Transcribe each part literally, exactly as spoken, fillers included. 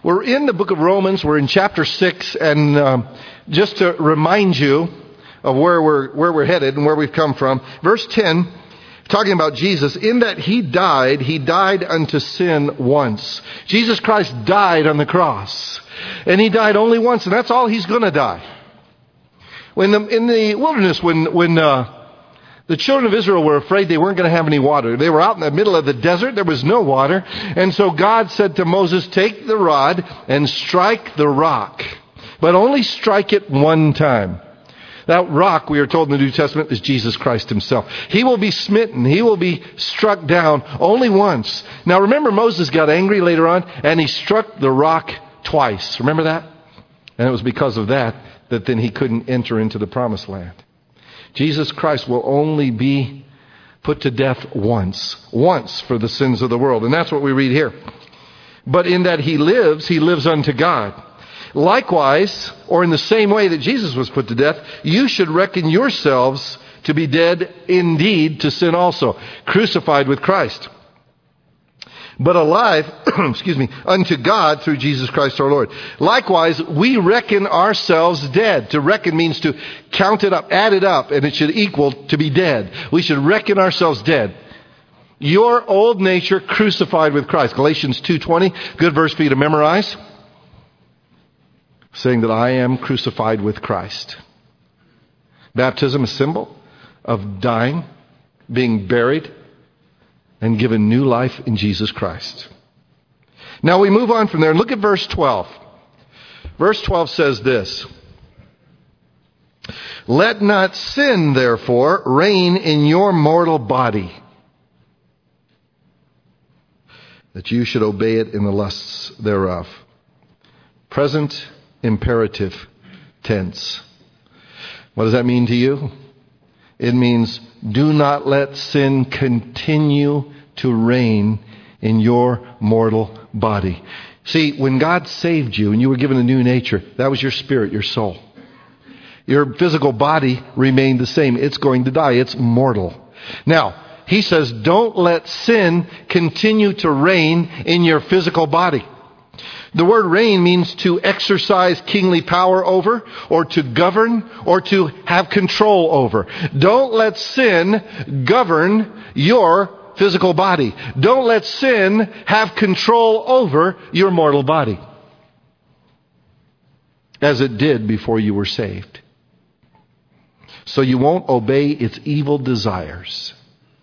We're in the book of Romans. We're in chapter six, and um, just to remind you of where we're where we're headed and where we've come from, verse ten, talking about Jesus, in that he died, he died unto sin once. Jesus Christ died on the cross, and he died only once, and that's all he's going to die. When the, in the wilderness, when when uh, the children of Israel were afraid they weren't going to have any water. They were out in the middle of the desert. There was no water. And so God said to Moses, take the rod and strike the rock. But only strike it one time. That rock, we are told in the New Testament, is Jesus Christ himself. He will be smitten. He will be struck down only once. Now remember, Moses got angry later on, and he struck the rock twice. Remember that? And it was because of that that then he couldn't enter into the promised land. Jesus Christ will only be put to death once. Once for the sins of the world. And that's what we read here. But in that he lives, he lives unto God. Likewise, or in the same way that Jesus was put to death, you should reckon yourselves to be dead indeed to sin also, crucified with Christ, but alive, excuse me, unto God through Jesus Christ our Lord. Likewise, we reckon ourselves dead. To reckon means to count it up, add it up, and it should equal to be dead. We should reckon ourselves dead. Your old nature crucified with Christ. Galatians two twenty, good verse for you to memorize. Saying that I am crucified with Christ. Baptism, a symbol of dying, being buried, and given new life in Jesus Christ. Now we move on from there and look at verse twelve. Verse twelve says this. Let not sin, therefore, reign in your mortal body, that you should obey it in the lusts thereof. Present imperative tense. What does that mean to you? It means do not let sin continue to reign in your mortal body. See, when God saved you and you were given a new nature, that was your spirit, your soul. Your physical body remained the same. It's going to die. It's mortal. Now, he says, don't let sin continue to reign in your physical body. The word reign means to exercise kingly power over, or to govern, or to have control over. Don't let sin govern your physical body. Don't let sin have control over your mortal body, as it did before you were saved. So you won't obey its evil desires.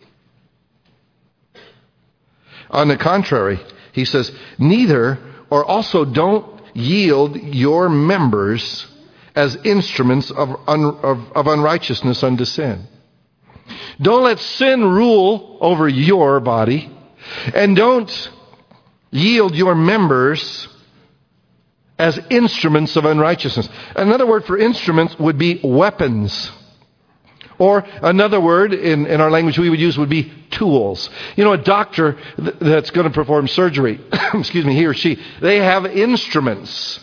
On the contrary, he says, neither or also don't yield your members as instruments of, un, of, of unrighteousness unto sin. Don't let sin rule over your body, and don't yield your members as instruments of unrighteousness. Another word for instruments would be weapons. Or another word in, in our language we would use would be tools. You know, a doctor th- that's going to perform surgery, excuse me, he or she, they have instruments.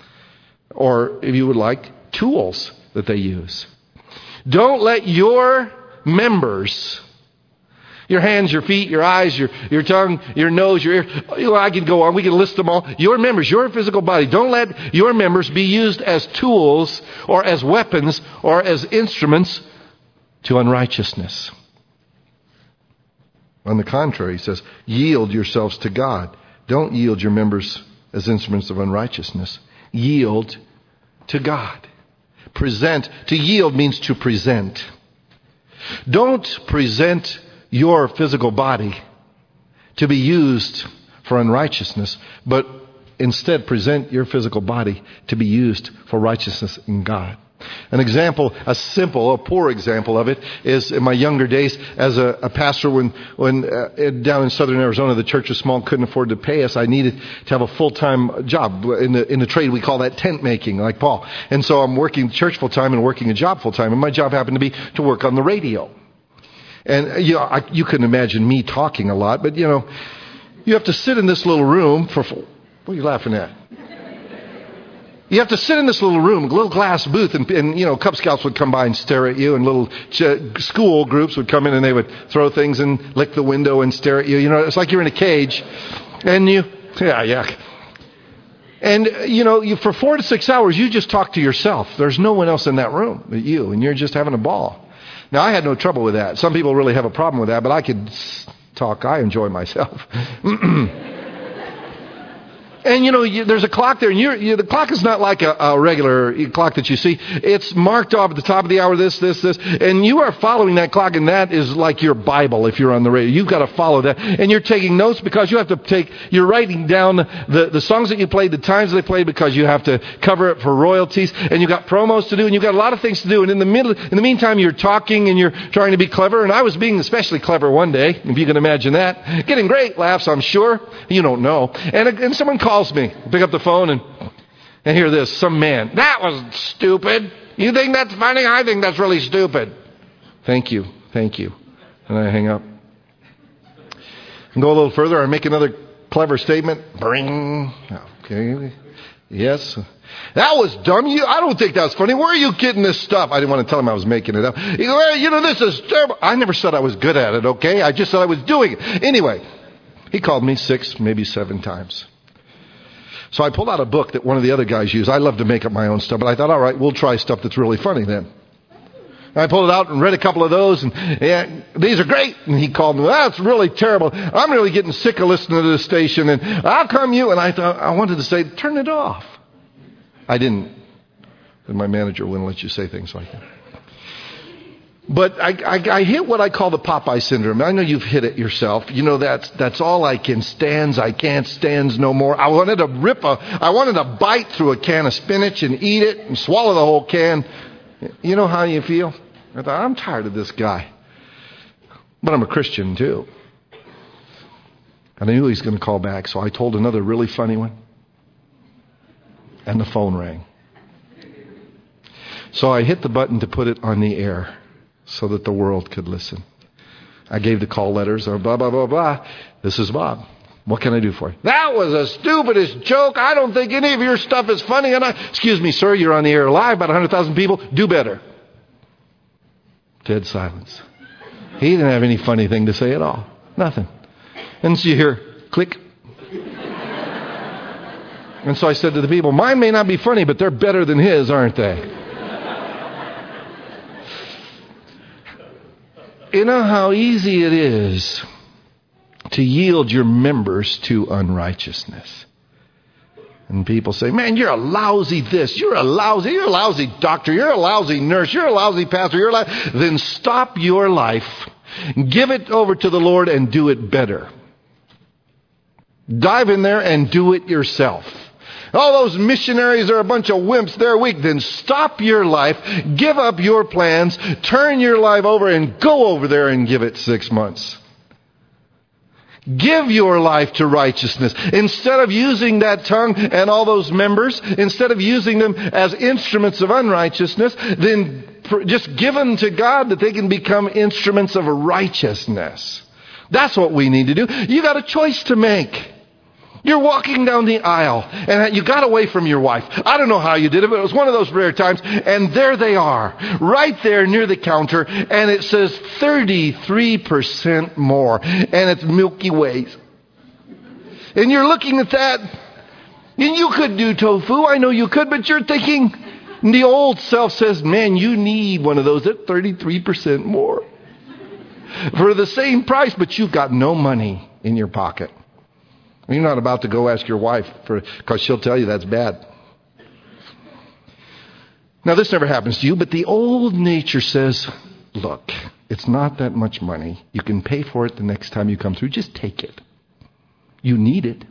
Or, if you would like, tools that they use. Don't let your members, your hands, your feet, your eyes, your, your tongue, your nose, your ear, you know, I could go on, we could list them all. Your members, your physical body, don't let your members be used as tools or as weapons or as instruments to unrighteousness. On the contrary, he says, yield yourselves to God. Don't yield your members as instruments of unrighteousness. Yield to God. Present. To yield means to present. Don't present your physical body to be used for unrighteousness, but instead present your physical body to be used for righteousness in God. An example, a simple, a poor example of it is in my younger days as a, a pastor when, when uh, down in southern Arizona, the church was small, couldn't afford to pay us. I needed to have a full-time job. In the, in the trade, we call that tent making, like Paul. And so I'm working church full-time and working a job full-time. And my job happened to be to work on the radio. And you know, I, you couldn't imagine me talking a lot, but you know, you have to sit in this little room for, what are you laughing at? You have to sit in this little room, a little glass booth, and, and you know, Cub Scouts would come by and stare at you, and little ch- school groups would come in and they would throw things and lick the window and stare at you. You know, it's like you're in a cage, and you, yeah, yeah. And, you know, you, for four to six hours, you just talk to yourself. There's no one else in that room but you, and you're just having a ball. Now, I had no trouble with that. Some people really have a problem with that, but I could talk. I enjoy myself. And, you know, you, there's a clock there, and you're, you, the clock is not like a, a regular clock that you see. It's marked off at the top of the hour, this, this, this. And you are following that clock, and that is like your Bible if you're on the radio. You've got to follow that. And you're taking notes because you have to take, you're writing down the, the songs that you played, the times they played, because you have to cover it for royalties. And you've got promos to do, and you've got a lot of things to do. And in the middle, in the meantime, you're talking, and you're trying to be clever. And I was being especially clever one day, if you can imagine that. Getting great laughs, I'm sure. You don't know. And, and someone calls me, pick up the phone, and and hear this. Some man, that was stupid. You think that's funny? I think that's really stupid. Thank you, thank you. And I hang up. And go a little further. I make another clever statement. Bring. Okay. Yes. That was dumb. You, I don't think that's funny. Where are you getting this stuff? I didn't want to tell him I was making it up. You go, you know, this is terrible. I never said I was good at it, okay? I just said I was doing it. Anyway, he called me six, maybe seven times. So I pulled out a book that one of the other guys used. I love to make up my own stuff, but I thought, all right, we'll try stuff that's really funny then. And I pulled it out and read a couple of those, and yeah, these are great. And he called me, that's really terrible. I'm really getting sick of listening to this station, and how come you? And I thought, I wanted to say, turn it off. I didn't. And my manager wouldn't let you say things like that. But I, I, I hit what I call the Popeye syndrome. I know you've hit it yourself. You know, that's that's all I can stands. I can't stands no more. I wanted to rip a, I wanted to bite through a can of spinach and eat it and swallow the whole can. You know how you feel? I thought, I'm tired of this guy. But I'm a Christian too. And I knew he was going to call back, so I told another really funny one. And the phone rang. So I hit the button to put it on the air, so that the world could listen. I gave the call letters, or blah, blah, blah, blah. This is Bob. What can I do for you? That was the stupidest joke. I don't think any of your stuff is funny. And I, excuse me, sir, you're on the air live, about one hundred thousand people. Do better. Dead silence. He didn't have any funny thing to say at all. Nothing. And so you hear, click. And so I said to the people, mine may not be funny, but they're better than his, aren't they? You know how easy it is to yield your members to unrighteousness. And people say, man, you're a lousy this, you're a lousy, you're a lousy doctor, you're a lousy nurse, you're a lousy pastor, you're a lousy. Then stop your life, give it over to the Lord and do it better. Dive in there and do it yourself. All those missionaries are a bunch of wimps. They're weak. Then stop your life. Give up your plans. Turn your life over and go over there and give it six months. Give your life to righteousness. Instead of using that tongue and all those members, instead of using them as instruments of unrighteousness, then just give them to God that they can become instruments of righteousness. That's what we need to do. You got a choice to make. You're walking down the aisle, and you got away from your wife. I don't know how you did it, but it was one of those rare times. And there they are, right there near the counter, and it says thirty-three percent more, and it's Milky Ways. And you're looking at that, and you could do tofu. I know you could, but you're thinking, the old self says, man, you need one of those at thirty-three percent more for the same price, but you've got no money in your pocket. You're not about to go ask your wife for, because she'll tell you that's bad. Now, this never happens to you, but the old nature says, look, it's not that much money. You can pay for it the next time you come through. Just take it. You need it.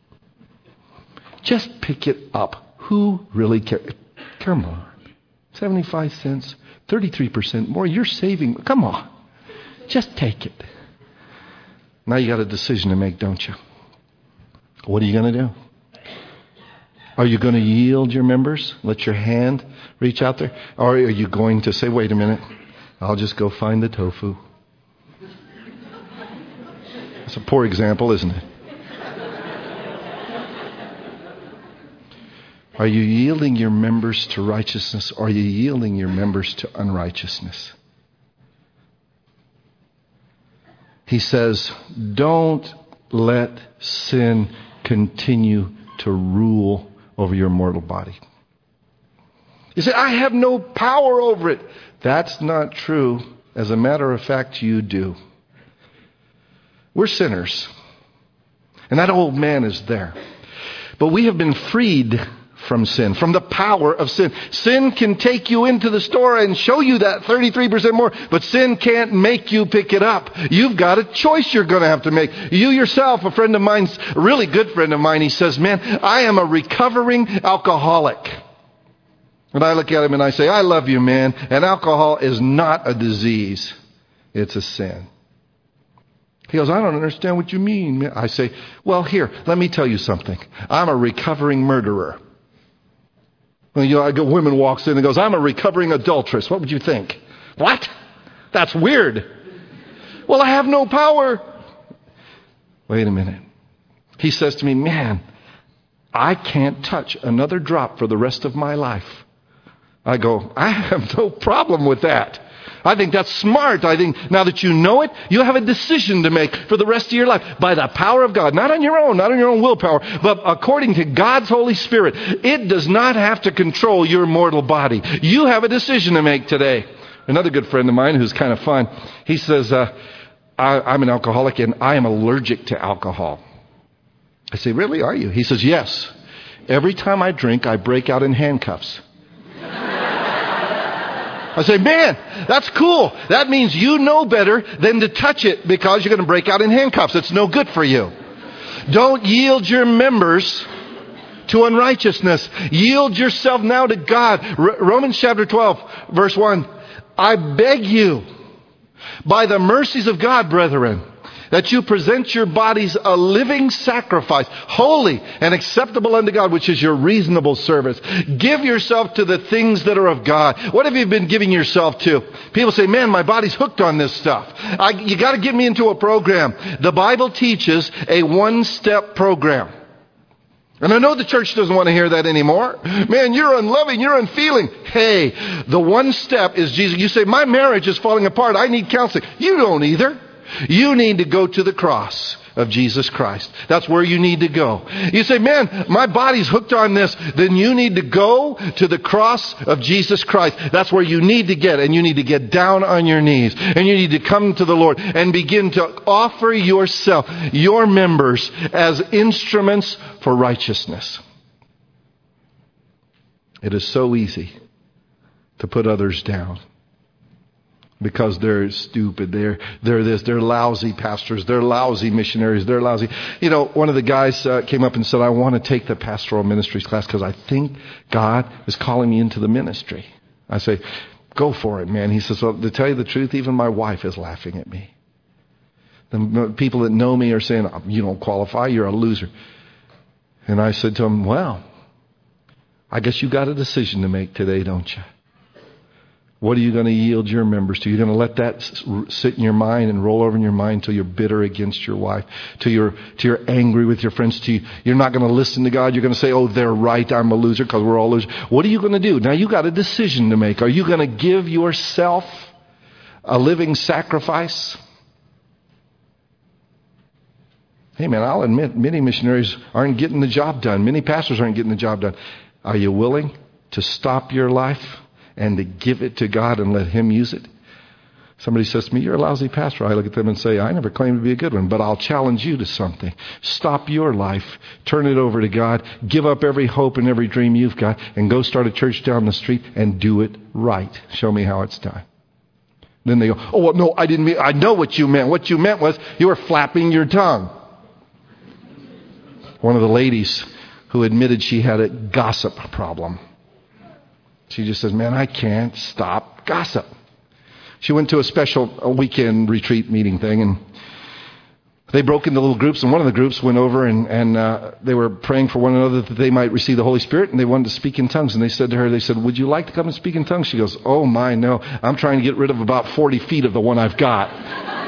Just pick it up. Who really cares? Come on. seventy-five cents, thirty-three percent more. You're saving. Come on. Just take it. Now you got a decision to make, don't you? What are you going to do? Are you going to yield your members? Let your hand reach out there? Or are you going to say, wait a minute, I'll just go find the tofu? That's a poor example, isn't it? Are you yielding your members to righteousness, or are you yielding your members to unrighteousness? He says, don't let sin continue to rule over your mortal body. You say, I have no power over it. That's not true. As a matter of fact, you do. We're sinners. And that old man is there. But we have been freed from sin, from the power of sin. Sin can take you into the store and show you that thirty-three percent more, but sin can't make you pick it up. You've got a choice you're going to have to make. You yourself, a friend of mine, a really good friend of mine, he says, man, I am a recovering alcoholic. And I look at him and I say, I love you, man. And alcohol is not a disease. It's a sin. He goes, I don't understand what you mean. I say, well, here, let me tell you something. I'm a recovering murderer. Well, you know, I go, woman walks in and goes, I'm a recovering adulteress. What would you think? What? That's weird. Well, I have no power. Wait a minute. He says to me, man, I can't touch another drop for the rest of my life. I go, I have no problem with that. I think that's smart. I think now that you know it, you have a decision to make for the rest of your life by the power of God. Not on your own, not on your own willpower, but according to God's Holy Spirit. It does not have to control your mortal body. You have a decision to make today. Another good friend of mine who's kind of fun, he says, uh, I, I'm an alcoholic and I am allergic to alcohol. I say, really, are you? He says, yes. Every time I drink, I break out in handcuffs. I say, man, that's cool. That means you know better than to touch it because you're going to break out in handcuffs. It's no good for you. Don't yield your members to unrighteousness. Yield yourself now to God. R- Romans chapter twelve, verse one. I beg you, by the mercies of God, brethren, that you present your bodies a living sacrifice, holy and acceptable unto God, which is your reasonable service. Give yourself to the things that are of God. What have you been giving yourself to? People say, man, my body's hooked on this stuff. I, you got to get me into a program. The Bible teaches a one-step program. And I know the church doesn't want to hear that anymore. Man, you're unloving, you're unfeeling. Hey, the one step is Jesus. You say, my marriage is falling apart. I need counseling. You don't either. You need to go to the cross of Jesus Christ. That's where you need to go. You say, man, my body's hooked on this. Then you need to go to the cross of Jesus Christ. That's where you need to get. And you need to get down on your knees. And you need to come to the Lord and begin to offer yourself, your members, as instruments for righteousness. It is so easy to put others down. Because they're stupid, they're they're this, they're lousy pastors, they're lousy missionaries, they're lousy. You know, one of the guys uh, came up and said, I want to take the pastoral ministries class because I think God is calling me into the ministry. I say, go for it, man. He says, well, to tell you the truth, even my wife is laughing at me. The people that know me are saying, you don't qualify, you're a loser. And I said to him, well, I guess you got a decision to make today, don't you? What are you going to yield your members to? You're going to let that sit in your mind and roll over in your mind until you're bitter against your wife, till you're, till you're angry with your friends, till you, you're not going to listen to God. You're going to say, oh, they're right, I'm a loser because we're all losers. What are you going to do? Now you got a decision to make. Are you going to give yourself a living sacrifice? Hey man, I'll admit many missionaries aren't getting the job done. Many pastors aren't getting the job done. Are you willing to stop your life and to give it to God and let Him use it? Somebody says to me, you're a lousy pastor. I look at them and say, I never claimed to be a good one, but I'll challenge you to something. Stop your life. Turn it over to God. Give up every hope and every dream you've got and go start a church down the street and do it right. Show me how it's done. Then they go, oh, well, no, I didn't mean, I know what you meant. What you meant was you were flapping your tongue. One of the ladies who admitted she had a gossip problem. She just says, man, I can't stop gossip. She went to a special a weekend retreat meeting thing, and they broke into little groups, and one of the groups went over, and, and uh, they were praying for one another that they might receive the Holy Spirit, and they wanted to speak in tongues. And they said to her, they said, would you like to come and speak in tongues? She goes, oh my, no. I'm trying to get rid of about forty feet of the one I've got.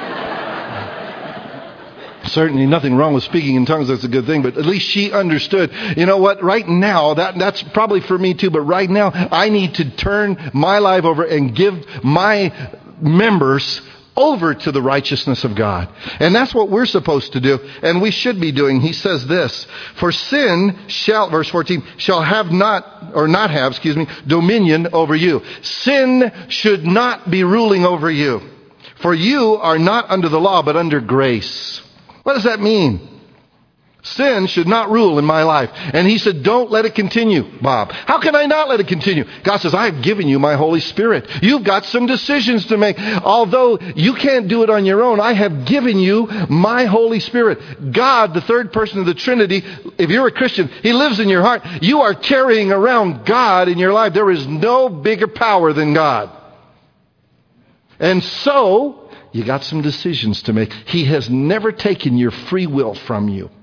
Certainly nothing wrong with speaking in tongues. That's a good thing. But at least she understood, you know what, right now, that that's probably for me too. But right now, I need to turn my life over and give my members over to the righteousness of God. And that's what we're supposed to do, and we should be doing. He says this, for sin shall, verse fourteen, shall have not, or not have, excuse me, dominion over you. Sin should not be ruling over you. For you are not under the law, but under grace. What does that mean? Sin should not rule in my life. And he said, don't let it continue, Bob. How can I not let it continue? God says, I have given you my Holy Spirit. You've got some decisions to make. Although you can't do it on your own, I have given you my Holy Spirit. God, the third person of the Trinity, if you're a Christian, He lives in your heart. You are carrying around God in your life. There is no bigger power than God. And so, you got some decisions to make. He has never taken your free will from you.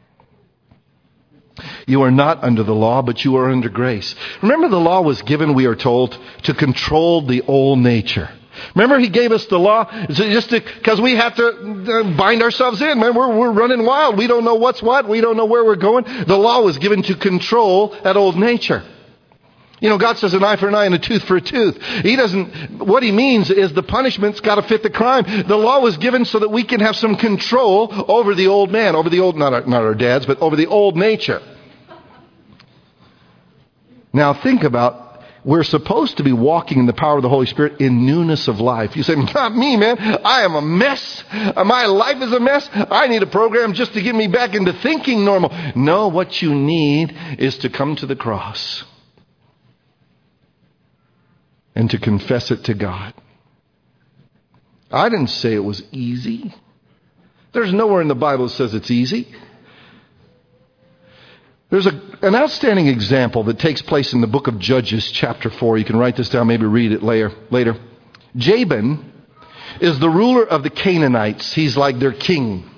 You are not under the law, but you are under grace. Remember, the law was given, we are told, to control the old nature. Remember, He gave us the law just because we have to bind ourselves in. Man, we're, we're running wild. We don't know what's what. We don't know where we're going. The law was given to control that old nature. You know, God says an eye for an eye and a tooth for a tooth. He doesn't, what He means is the punishment's got to fit the crime. The law was given so that we can have some control over the old man, over the old, not our, not our dads, but over the old nature. Now think about, we're supposed to be walking in the power of the Holy Spirit in newness of life. You say, not me, man. I am a mess. My life is a mess. I need a program just to get me back into thinking normal. No, what you need is to come to the cross and to confess it to God. I didn't say it was easy. There's nowhere in the Bible that says it's easy. There's a, an outstanding example that takes place in the book of Judges, chapter four. You can write this down, maybe read it later. later. Jabin is the ruler of the Canaanites. He's like their king.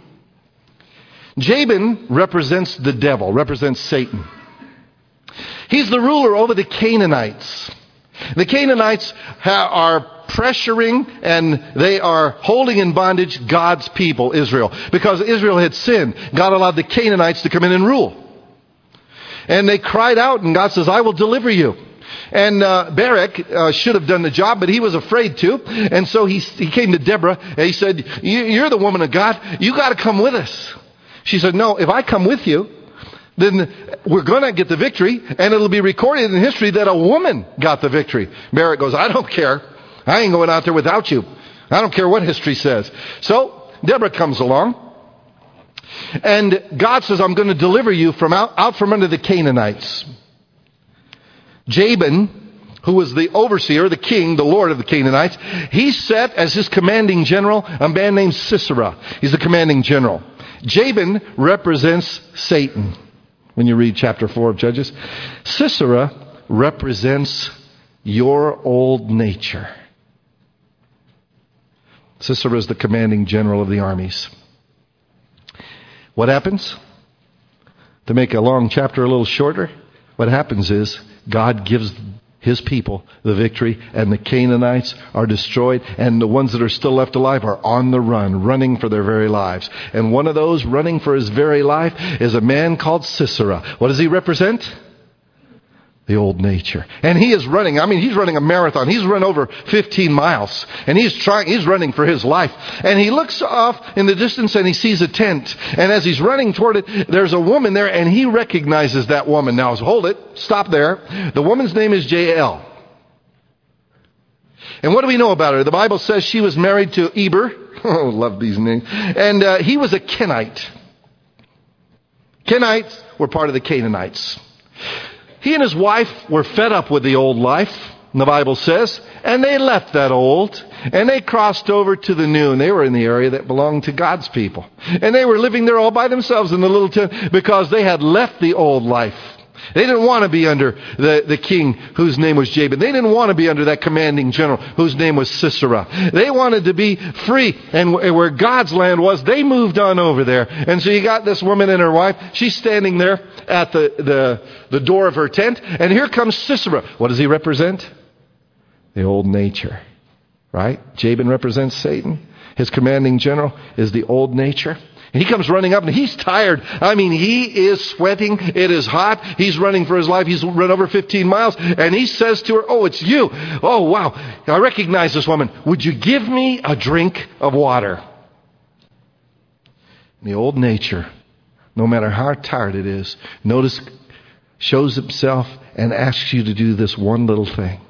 Jabin represents the devil, represents Satan. He's the ruler over the Canaanites. The Canaanites ha- are pressuring and they are holding in bondage God's people, Israel. Because Israel had sinned, God allowed the Canaanites to come in and rule. And they cried out, and God says, I will deliver you. And uh, Barak uh, should have done the job, but he was afraid to. And so he, he came to Deborah, and he said, you're the woman of God. You got to come with us. She said, no, if I come with you, then we're going to get the victory, and it'll be recorded in history that a woman got the victory. Barak goes, I don't care. I ain't going out there without you. I don't care what history says. So Deborah comes along. And God says, I'm going to deliver you from out, out from under the Canaanites. Jabin, who was the overseer, the king, the lord of the Canaanites, he set as his commanding general a man named Sisera. He's the commanding general. Jabin represents Satan when you read chapter four of Judges. Sisera represents your old nature. Sisera is the commanding general of the armies. What happens? To make a long chapter a little shorter, what happens is God gives His people the victory, and the Canaanites are destroyed, and the ones that are still left alive are on the run, running for their very lives. And one of those running for his very life is a man called Sisera. What does he represent? The old nature. And he is running, I mean, he's running a marathon. He's run over fifteen miles. And he's trying, he's running for his life. And he looks off in the distance and he sees a tent. And as he's running toward it, there's a woman there, and he recognizes that woman. Now, hold it. Stop there. The woman's name is Jael. And what do we know about her? The Bible says she was married to Eber. Oh, love these names. And uh, he was a Kenite. Kenites were part of the Canaanites. He and his wife were fed up with the old life, the Bible says, and they left that old, and they crossed over to the new, and they were in the area that belonged to God's people. And they were living there all by themselves in the little tent because they had left the old life. They didn't want to be under the, the king whose name was Jabin. They didn't want to be under that commanding general whose name was Sisera. They wanted to be free. And where God's land was, they moved on over there. And so you got this woman and her wife. She's standing there at the, the, the door of her tent. And here comes Sisera. What does he represent? The old nature. Right? Jabin represents Satan. His commanding general is the old nature. And he comes running up and he's tired. I mean, he is sweating. It is hot. He's running for his life. He's run over fifteen miles. And he says to her, oh, it's you. Oh, wow. I recognize this woman. Would you give me a drink of water? And the old nature, no matter how tired it is, notice, shows himself and asks you to do this one little thing.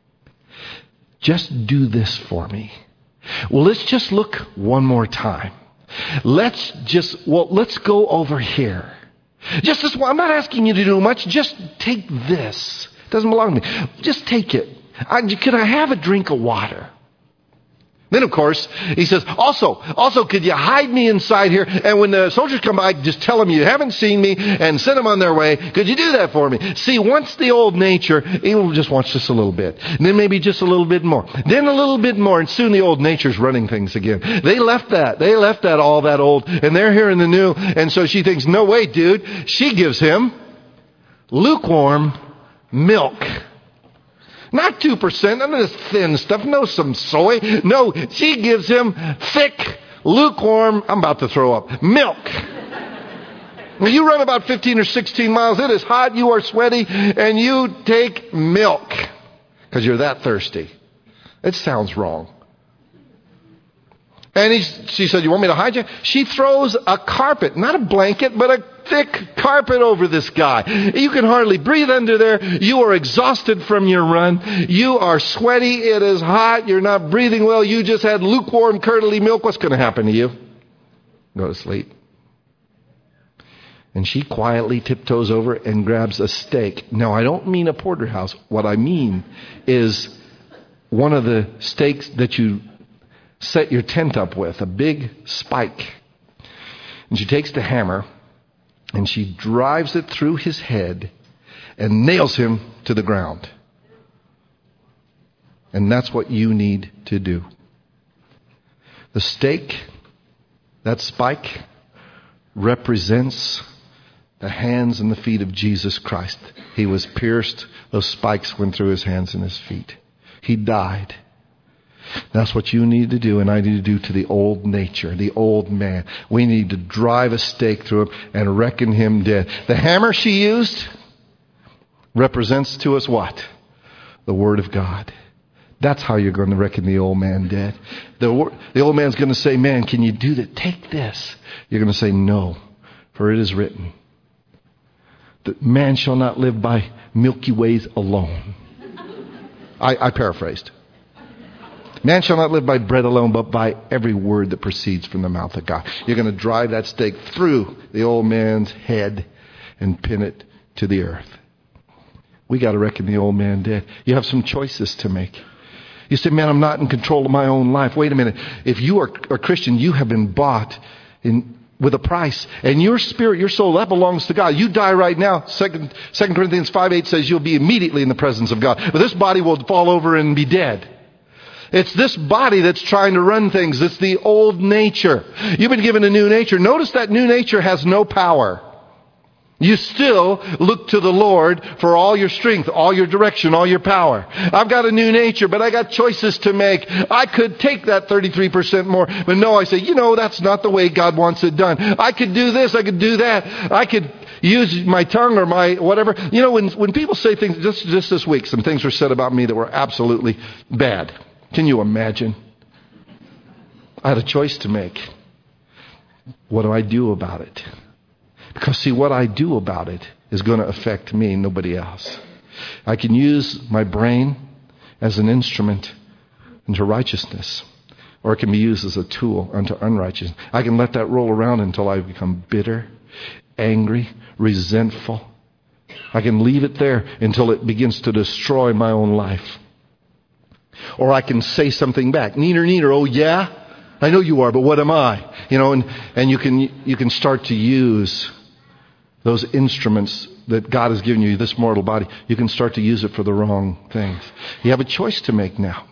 Just do this for me. Well, let's just look one more time. Let's just, well, let's go over here. Just this one. I'm not asking you to do much. Just take this. It doesn't belong to me. Just take it. I, could I have a drink of water? Then, of course, he says, also, also, could you hide me inside here? And when the soldiers come by, just tell them you haven't seen me and send them on their way. Could you do that for me? See, once the old nature, he just wants just a little bit. And then maybe just a little bit more. Then a little bit more. And soon the old nature's running things again. They left that. They left that all that old. And they're here in the new. And so she thinks, no way, dude. She gives him lukewarm milk. Not two percent, none of this thin stuff, no some soy. No, she gives him thick, lukewarm, I'm about to throw up, milk. When you run about fifteen or sixteen miles, it is hot, you are sweaty, and you take milk because you're that thirsty. It sounds wrong. And he, she said, you want me to hide you? She throws a carpet, not a blanket, but a thick carpet over this guy. You can hardly breathe under there. You are exhausted from your run. You are sweaty. It is hot. You're not breathing well. You just had lukewarm, curdly milk. What's going to happen to you? Go to sleep. And she quietly tiptoes over and grabs a steak. Now, I don't mean a porterhouse. What I mean is one of the steaks that you set your tent up with, a big spike. And she takes the hammer and she drives it through his head and nails him to the ground. And that's what you need to do. The stake, that spike, represents the hands and the feet of Jesus Christ. He was pierced. Those spikes went through his hands and his feet. He died. That's what you need to do and I need to do to the old nature, the old man. We need to drive a stake through him and reckon him dead. The hammer she used represents to us what? The Word of God. That's how you're going to reckon the old man dead. The, the old man's going to say, man, can you do that? Take this. You're going to say, no, for it is written that man shall not live by milky ways alone. I, I paraphrased. Man shall not live by bread alone, but by every word that proceeds from the mouth of God. You're going to drive that stake through the old man's head and pin it to the earth. We got to reckon the old man dead. You have some choices to make. You say, man, I'm not in control of my own life. Wait a minute. If you are a Christian, you have been bought in with a price. And your spirit, your soul, that belongs to God. You die right now. Second, Second Corinthians five eight says you'll be immediately in the presence of God. But this body will fall over and be dead. It's this body that's trying to run things. It's the old nature. You've been given a new nature. Notice that new nature has no power. You still look to the Lord for all your strength, all your direction, all your power. I've got a new nature, but I got choices to make. I could take that thirty-three percent more, but no, I say, you know, that's not the way God wants it done. I could do this, I could do that. I could use my tongue or my whatever. You know, when when people say things, just, just this week, some things were said about me that were absolutely bad. Can you imagine? I had a choice to make. What do I do about it? Because see, what I do about it is going to affect me, nobody else. I can use my brain as an instrument into righteousness, or it can be used as a tool unto unrighteousness. I can let that roll around until I become bitter, angry, resentful. I can leave it there until it begins to destroy my own life. Or I can say something back. Neener, neener, oh yeah? I know you are, but what am I? You know, and, and you can you can start to use those instruments that God has given you, this mortal body. You can start to use it for the wrong things. You have a choice to make now.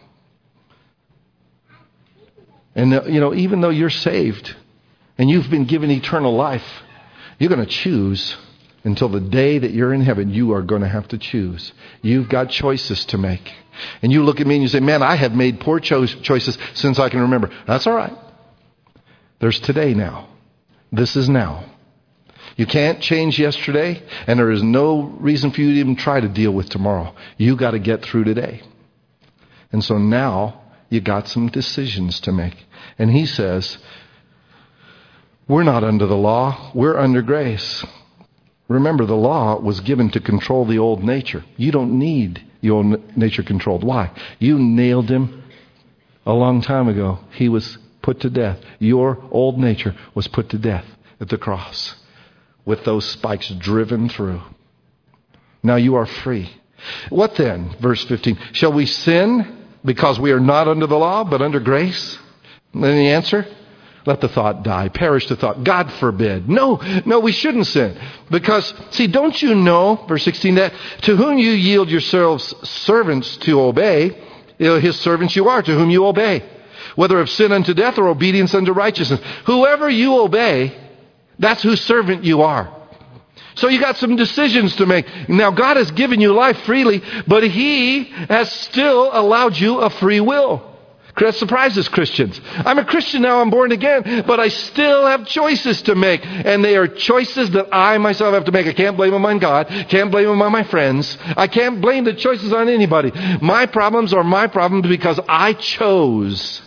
And, uh, you know, even though you're saved and you've been given eternal life, you're going to choose until the day that you're in heaven. You are going to have to choose. You've got choices to make. And you look at me and you say, man, I have made poor cho- choices since I can remember. That's all right. There's today now. This is now. You can't change yesterday, and there is no reason for you to even try to deal with tomorrow. You got to get through today. And so now you got some decisions to make. And he says, we're not under the law, we're under grace. Remember, the law was given to control the old nature. You don't need your old nature controlled. Why? You nailed him a long time ago. He was put to death. Your old nature was put to death at the cross with those spikes driven through. Now you are free. What then? Verse fifteen. Shall we sin because we are not under the law but under grace? And then the answer? Let the thought die. Perish the thought. God forbid. No, no, we shouldn't sin. Because, see, don't you know, verse sixteen, that to whom you yield yourselves servants to obey, you know, his servants you are, to whom you obey. Whether of sin unto death or obedience unto righteousness. Whoever you obey, that's whose servant you are. So you got some decisions to make. Now God has given you life freely, but He has still allowed you a free will. That surprises Christians. I'm a Christian now, I'm born again, but I still have choices to make. And they are choices that I myself have to make. I can't blame them on God. Can't blame them on my friends. I can't blame the choices on anybody. My problems are my problems because I chose.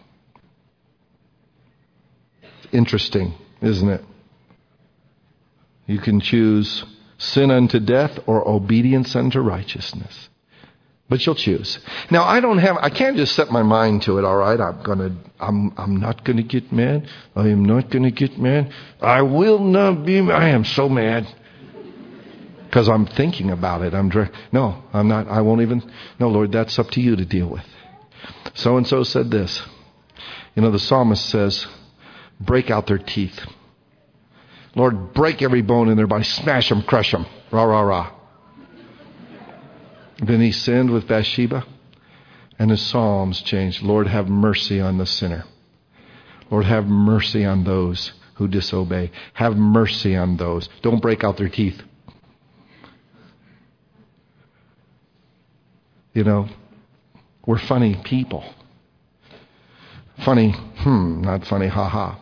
Interesting, isn't it? You can choose sin unto death or obedience unto righteousness. But you'll choose. Now, I don't have, I can't just set my mind to it, all right? I'm gonna, I'm, I'm not gonna get mad. I am not gonna get mad. I will not be mad. I am so mad. Because I'm thinking about it. I'm, no, I'm not, I won't even, no, Lord, that's up to you to deal with. So-and-so said this. You know, the psalmist says, break out their teeth. Lord, break every bone in their body. Smash them, crush them. Rah, rah, rah. Then he sinned with Bathsheba, and his psalms changed. Lord, have mercy on the sinner. Lord, have mercy on those who disobey. Have mercy on those. Don't break out their teeth. You know, we're funny people. Funny, hmm, not funny, ha ha.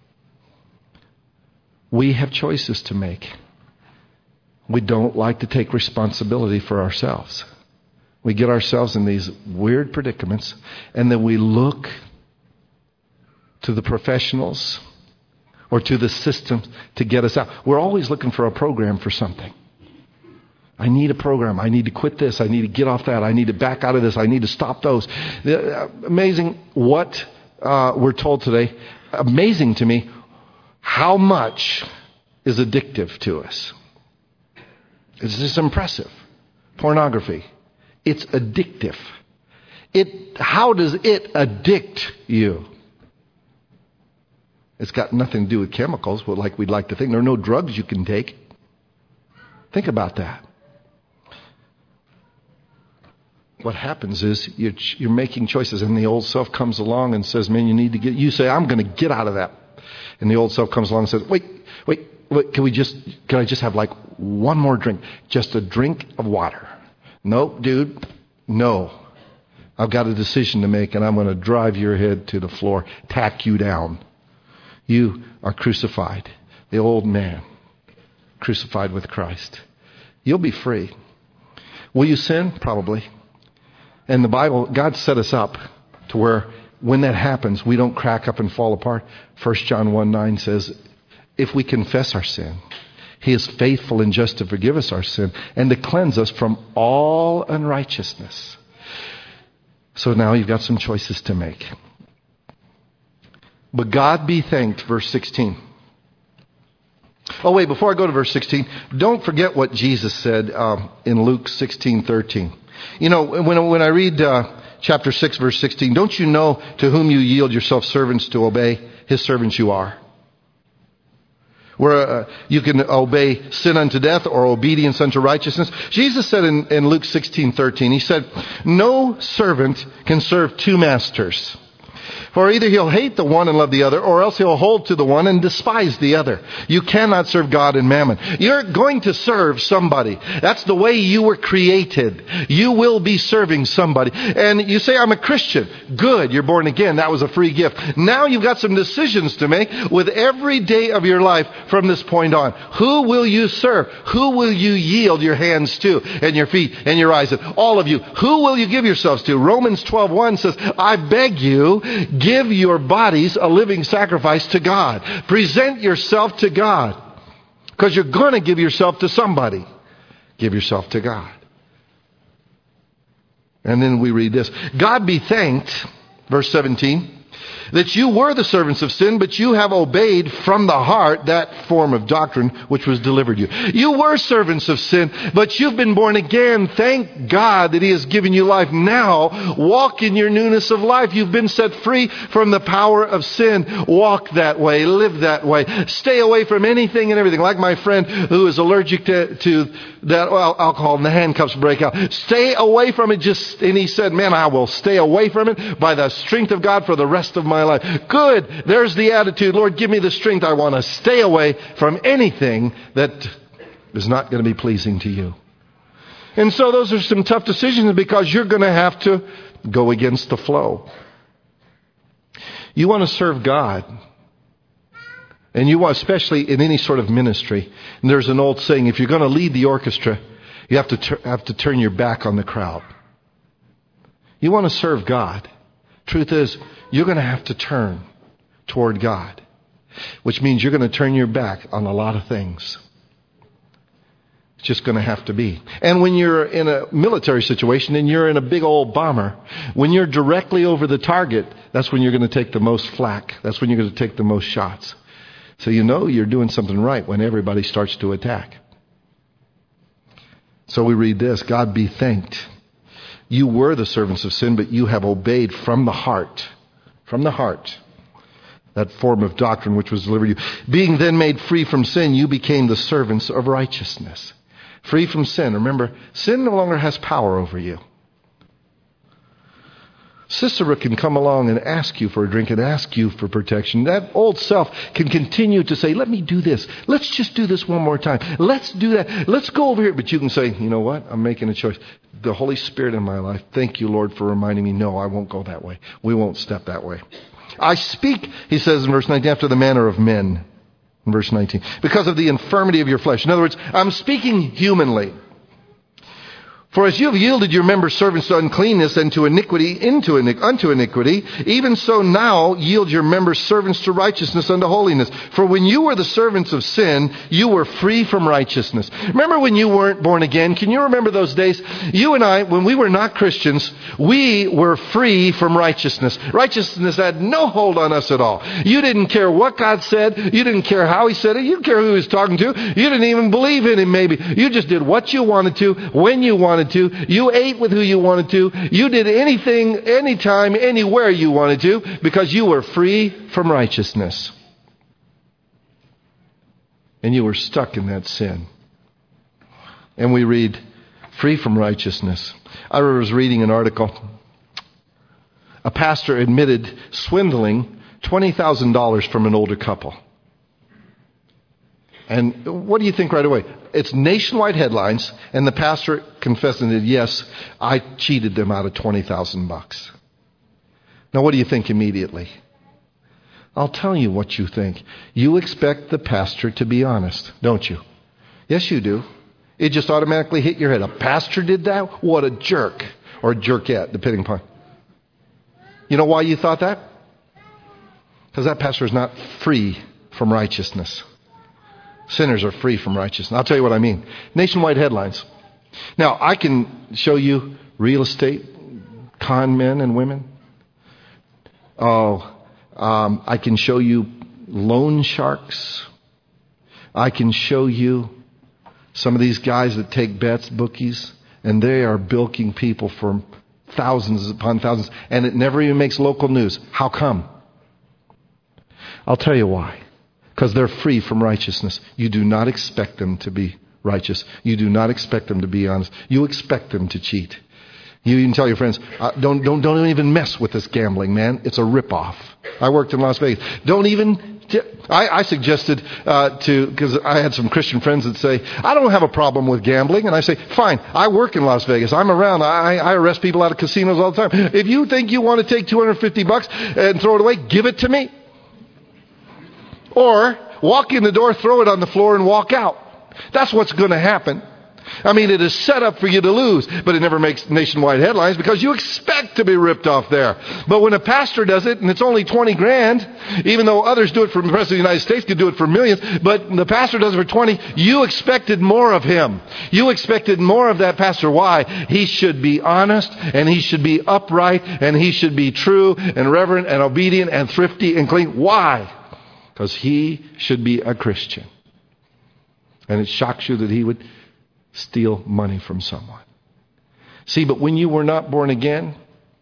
We have choices to make. We don't like to take responsibility for ourselves. We get ourselves in these weird predicaments, and then we look to the professionals or to the system to get us out. We're always looking for a program for something. I need a program. I need to quit this. I need to get off that. I need to back out of this. I need to stop those. Amazing what uh, we're told today. Amazing to me how much is addictive to us. It's just impressive. Pornography. It's addictive. It, how does it addict you? It's got nothing to do with chemicals, but like we'd like to think. There are no drugs you can take. Think about that. What happens is you're, you're making choices, and the old self comes along and says, man, you need to get, you say, I'm going to get out of that. And the old self comes along and says, wait, wait, wait, can we just, can I just have like one more drink? Just a drink of water. Nope, dude, no. I've got a decision to make, and I'm going to drive your head to the floor, tack you down. You are crucified. The old man, crucified with Christ. You'll be free. Will you sin? Probably. And the Bible, God set us up to where when that happens, we don't crack up and fall apart. First John one nine says, if we confess our sin, He is faithful and just to forgive us our sin and to cleanse us from all unrighteousness. So now you've got some choices to make. But God be thanked, verse sixteen. Oh wait, before I go to verse sixteen, don't forget what Jesus said um, in Luke sixteen thirteen. You know, when, when I read uh, chapter six, verse sixteen, don't you know to whom you yield yourself servants to obey, his servants you are? Where uh, you can obey sin unto death or obedience unto righteousness. Jesus said in, in Luke sixteen thirteen, He said, no servant can serve two masters. For either he'll hate the one and love the other, or else he'll hold to the one and despise the other. You cannot serve God and mammon. You're going to serve somebody. That's the way you were created. You will be serving somebody. And you say, I'm a Christian. Good, you're born again. That was a free gift. Now you've got some decisions to make with every day of your life from this point on. Who will you serve? Who will you yield your hands to, and your feet and your eyes? And all of you. Who will you give yourselves to? Romans twelve one says, I beg you, give your bodies a living sacrifice to God. Present yourself to God. Because you're going to give yourself to somebody. Give yourself to God. And then we read this. God be thanked, verse seventeen, that you were the servants of sin, but you have obeyed from the heart that form of doctrine which was delivered you. You were servants of sin, but you've been born again. Thank God that He has given you life. Now, walk in your newness of life. You've been set free from the power of sin. Walk that way. Live that way. Stay away from anything and everything. Like my friend who is allergic to, to that well, alcohol and the handcuffs break out. Stay away from it. Just, and he said, man, I will stay away from it by the strength of God for the rest of my life. Good. There's the attitude. Lord, give me the strength. I want to stay away from anything that is not going to be pleasing to you. And so those are some tough decisions because you're going to have to go against the flow. You want to serve God. And you want, especially in any sort of ministry. And there's an old saying, if you're going to lead the orchestra, you have to tur- have to turn your back on the crowd. You want to serve God. Truth is, you're going to have to turn toward God, which means you're going to turn your back on a lot of things. It's just going to have to be. And when you're in a military situation and you're in a big old bomber, when you're directly over the target, that's when you're going to take the most flack. That's when you're going to take the most shots. So you know you're doing something right when everybody starts to attack. So we read this, God be thanked. You were the servants of sin, but you have obeyed from the heart, from the heart, that form of doctrine which was delivered you. Being then made free from sin, you became the servants of righteousness. Free from sin. Remember, sin no longer has power over you. Sisera can come along and ask you for a drink and ask you for protection. That old self can continue to say, let me do this. Let's just do this one more time. Let's do that. Let's go over here. But you can say, you know what? I'm making a choice. The Holy Spirit in my life, thank you, Lord, for reminding me, no, I won't go that way. We won't step that way. I speak, he says in verse nineteen, after the manner of men. In verse nineteen. Because of the infirmity of your flesh. In other words, I'm speaking humanly. For as you have yielded your members servants to uncleanness and to iniquity into iniqu- unto iniquity, even so now yield your members servants to righteousness unto holiness. For when you were the servants of sin, you were free from righteousness. Remember when you weren't born again? Can you remember those days? You and I, when we were not Christians, we were free from righteousness. Righteousness had no hold on us at all. You didn't care what God said. You didn't care how He said it. You didn't care who He was talking to. You didn't even believe in Him maybe. You just did what you wanted to, when you wanted to. You ate with who you wanted to. You did anything, anytime, anywhere you wanted to because you were free from righteousness. And you were stuck in that sin. And we read, free from righteousness. I was reading an article. A pastor admitted swindling twenty thousand dollars from an older couple. And what do you think right away? It's nationwide headlines, and the pastor confessing that, yes, I cheated them out of twenty thousand bucks. Now, what do you think immediately? I'll tell you what you think. You expect the pastor to be honest, don't you? Yes, you do. It just automatically hit your head. A pastor did that? What a jerk. Or a jerkette, depending upon. You know why you thought that? Because that pastor is not free from righteousness. Sinners are free from righteousness. I'll tell you what I mean. Nationwide headlines. Now, I can show you real estate con men and women. Oh, um, I can show you loan sharks. I can show you some of these guys that take bets, bookies, and they are bilking people for thousands upon thousands, and it never even makes local news. How come? I'll tell you why. Because they're free from righteousness. You do not expect them to be righteous. You do not expect them to be honest. You expect them to cheat. You even tell your friends, uh, don't, don't, don't even mess with this gambling, man. It's a ripoff. I worked in Las Vegas. Don't even, t- I, I suggested uh, to, because I had some Christian friends that say, I don't have a problem with gambling. And I say, fine, I work in Las Vegas. I'm around. I, I arrest people out of casinos all the time. If you think you want to take two hundred fifty bucks and throw it away, give it to me. Or walk in the door, throw it on the floor, and walk out. That's what's going to happen. I mean, it is set up for you to lose, but it never makes nationwide headlines because you expect to be ripped off there. But when a pastor does it, and it's only twenty grand, even though others do it for the President of the United States, could do it for millions, but the pastor does it for twenty, you expected more of him. You expected more of that pastor. Why? He should be honest, and he should be upright, and he should be true, and reverent, and obedient, and thrifty, and clean. Why? Because he should be a Christian. And it shocks you that he would steal money from someone. See, but when you were not born again,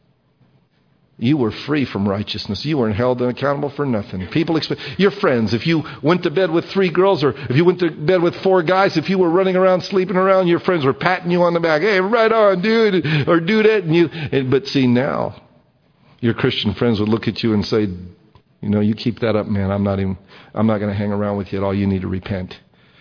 you were free from righteousness. You weren't held accountable for nothing. People expect your friends. If you went to bed with three girls, or if you went to bed with four guys, if you were running around, sleeping around, your friends were patting you on the back. Hey, right on, dude, or do that. And you, and, but see, now your Christian friends would look at you and say, you know, you keep that up, man. I'm not even. I'm not going to hang around with you at all. You need to repent.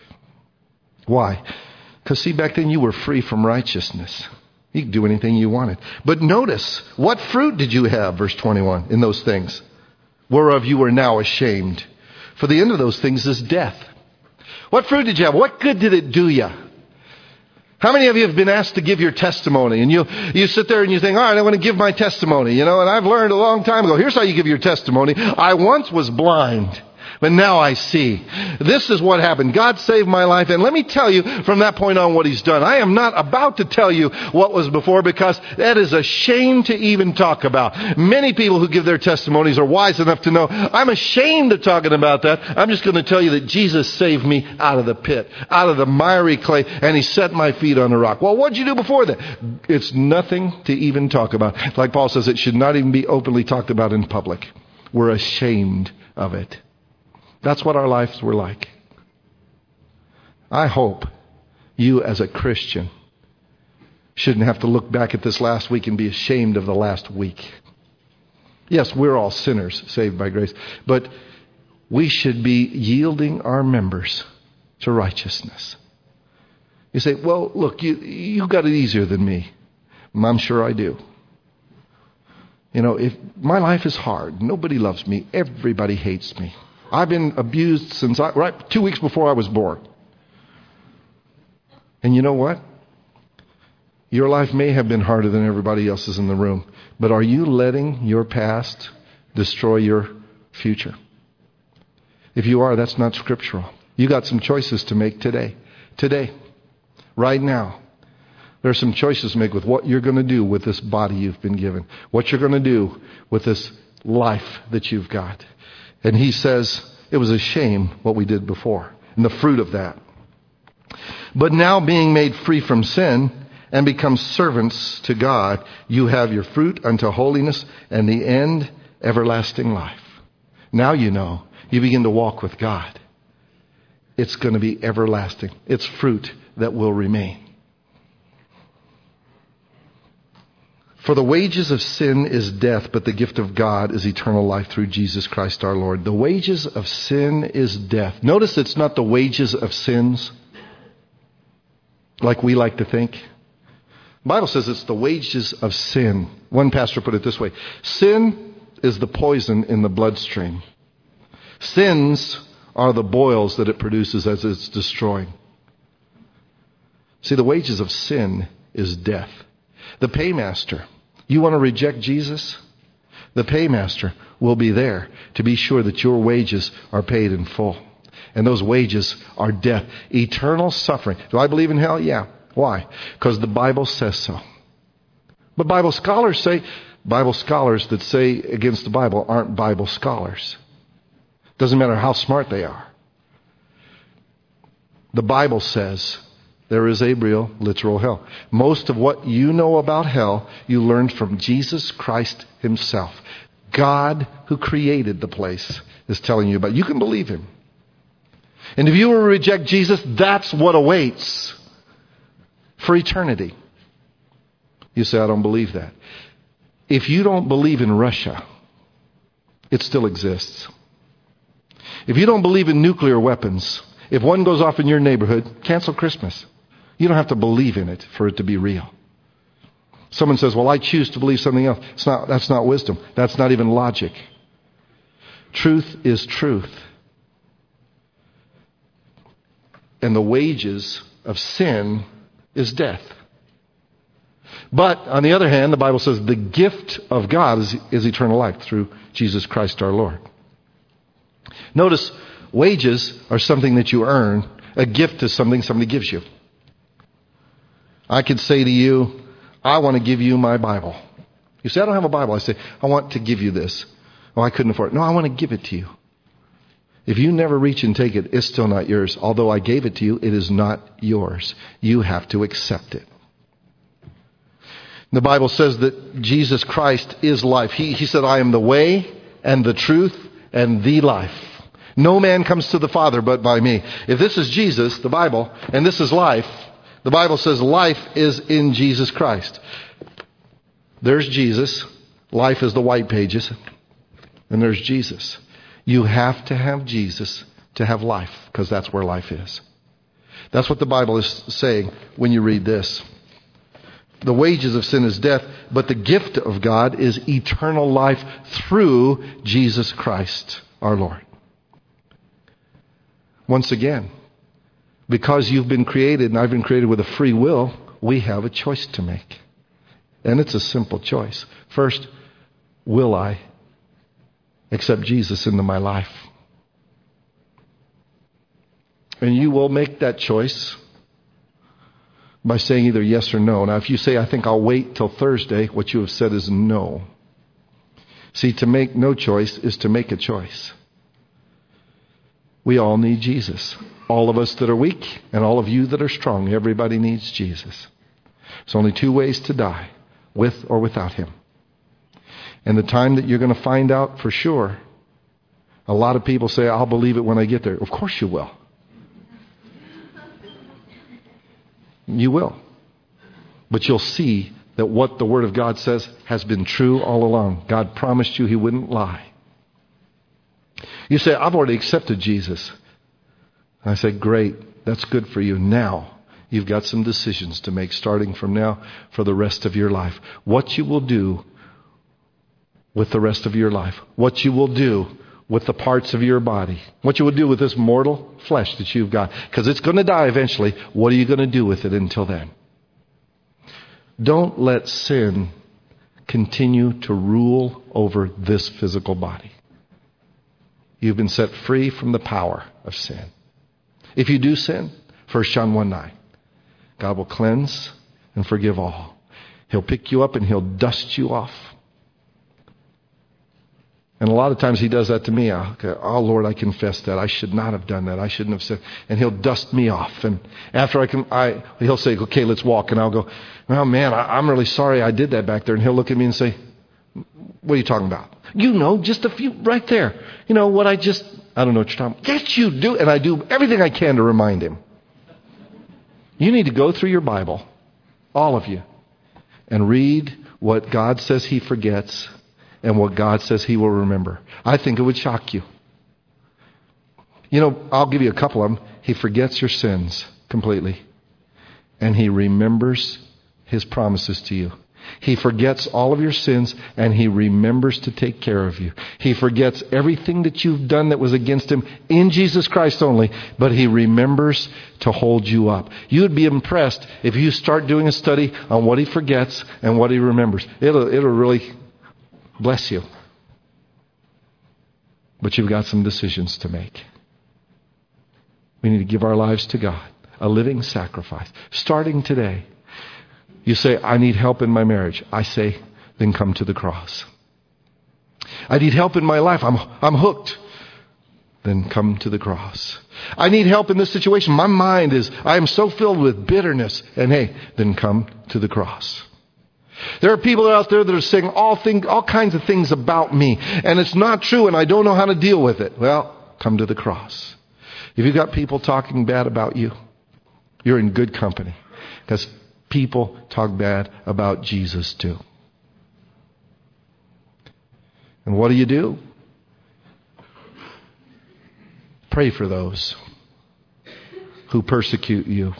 Why? Because see, back then you were free from righteousness. You could do anything you wanted. But notice, what fruit did you have, verse twenty-one, in those things, whereof you are now ashamed? For the end of those things is death. What fruit did you have? What good did it do you? How many of you have been asked to give your testimony? And you, you sit there and you think, all right, I want to give my testimony. You know, and I've learned a long time ago, here's how you give your testimony. I once was blind, but now I see. This is what happened. God saved my life. And let me tell you from that point on what he's done. I am not about to tell you what was before, because that is a shame to even talk about. Many people who give their testimonies are wise enough to know, I'm ashamed of talking about that. I'm just going to tell you that Jesus saved me out of the pit, out of the miry clay, and he set my feet on the rock. Well, what did you do before that? It's nothing to even talk about. Like Paul says, it should not even be openly talked about in public. We're ashamed of it. That's what our lives were like. I hope you as a Christian shouldn't have to look back at this last week and be ashamed of the last week. Yes, we're all sinners saved by grace, but we should be yielding our members to righteousness. You say, well, look, you, you got it easier than me. I'm sure I do. You know, if my life is hard, nobody loves me, everybody hates me. I've been abused since I, right two weeks before I was born. And you know what? Your life may have been harder than everybody else's in the room, but are you letting your past destroy your future? If you are, that's not scriptural. You got some choices to make today. Today. Right now. There are some choices to make with what you're going to do with this body you've been given. What you're going to do with this life that you've got. And he says, it was a shame what we did before, and the fruit of that. But now being made free from sin and become servants to God, you have your fruit unto holiness, and the end, everlasting life. Now you know, you begin to walk with God. It's going to be everlasting. It's fruit that will remain. For the wages of sin is death, but the gift of God is eternal life through Jesus Christ our Lord. The wages of sin is death. Notice it's not the wages of sins, like we like to think. The Bible says it's the wages of sin. One pastor put it this way: sin is the poison in the bloodstream. Sins are the boils that it produces as it's destroying. See, the wages of sin is death. The paymaster, you want to reject Jesus? The paymaster will be there to be sure that your wages are paid in full. And those wages are death, eternal suffering. Do I believe in hell? Yeah. Why? Because the Bible says so. But Bible scholars say, Bible scholars that say against the Bible aren't Bible scholars. Doesn't matter how smart they are. The Bible says there is a real, literal hell. Most of what you know about hell, you learned from Jesus Christ himself. God, who created the place, is telling you about it. You can believe him. And if you will reject Jesus, that's what awaits for eternity. You say, I don't believe that. If you don't believe in Russia, it still exists. If you don't believe in nuclear weapons, if one goes off in your neighborhood, cancel Christmas. You don't have to believe in it for it to be real. Someone says, well, I choose to believe something else. It's not, that's not wisdom. That's not even logic. Truth is truth. And the wages of sin is death. But on the other hand, the Bible says the gift of God is, is eternal life through Jesus Christ our Lord. Notice, wages are something that you earn. A gift is something somebody gives you. I could say to you, I want to give you my Bible. You say, I don't have a Bible. I say, I want to give you this. Oh, I couldn't afford it. No, I want to give it to you. If you never reach and take it, it's still not yours. Although I gave it to you, it is not yours. You have to accept it. The Bible says that Jesus Christ is life. He, he said, I am the way and the truth and the life. No man comes to the Father but by me. If this is Jesus, the Bible, and this is life, the Bible says life is in Jesus Christ. There's Jesus. Life is the white pages. And there's Jesus. You have to have Jesus to have life, because that's where life is. That's what the Bible is saying when you read this. The wages of sin is death, but the gift of God is eternal life through Jesus Christ our Lord. Once again, because you've been created and I've been created with a free will, we have a choice to make. And it's a simple choice. First, will I accept Jesus into my life? And you will make that choice by saying either yes or no. Now, if you say, I think I'll wait till Thursday, what you have said is no. See, to make no choice is to make a choice. We all need Jesus. All of us that are weak and all of you that are strong, everybody needs Jesus. There's only two ways to die, with or without Him. And the time that you're going to find out for sure, a lot of people say, I'll believe it when I get there. Of course you will. You will. But you'll see that what the Word of God says has been true all along. God promised you He wouldn't lie. You say, I've already accepted Jesus. I say, great. That's good for you. Now, you've got some decisions to make starting from now for the rest of your life. What you will do with the rest of your life. What you will do with the parts of your body. What you will do with this mortal flesh that you've got. Because it's going to die eventually. What are you going to do with it until then? Don't let sin continue to rule over this physical body. You've been set free from the power of sin. If you do sin, First John one nine, God will cleanse and forgive all. He'll pick you up and He'll dust you off. And a lot of times He does that to me. I'll go, oh, Lord, I confess that. I should not have done that. I shouldn't have said. And He'll dust me off. And after I can, I, He'll say, okay, let's walk. And I'll go, oh, man, I, I'm really sorry I did that back there. And He'll look at me and say, what are you talking about? You know, just a few right there. You know what I just, I don't know what you're talking about. Yes, you do. And I do everything I can to remind Him. You need to go through your Bible, all of you, and read what God says He forgets and what God says He will remember. I think it would shock you. You know, I'll give you a couple of them. He forgets your sins completely. And He remembers His promises to you. He forgets all of your sins and He remembers to take care of you. He forgets everything that you've done that was against Him in Jesus Christ only, but He remembers to hold you up. You would be impressed if you start doing a study on what He forgets and what He remembers. It'll, it'll really bless you. But you've got some decisions to make. We need to give our lives to God, a living sacrifice, starting today. You say, I need help in my marriage. I say, then come to the cross. I need help in my life. I'm, I'm hooked. Then come to the cross. I need help in this situation. My mind is, I am so filled with bitterness. And hey, then come to the cross. There are people out there that are saying all things, all kinds of things about me. And it's not true and I don't know how to deal with it. Well, come to the cross. If you've got people talking bad about you, you're in good company. Because people talk bad about Jesus too. And what do you do? Pray for those who persecute you.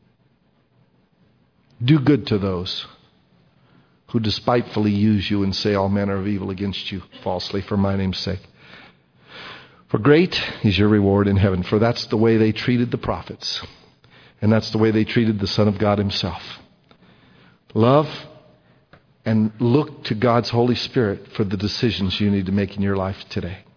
Do good to those who despitefully use you and say all manner of evil against you falsely for my name's sake. For great is your reward in heaven. For that's the way they treated the prophets. And that's the way they treated the Son of God himself. Love and look to God's Holy Spirit for the decisions you need to make in your life today.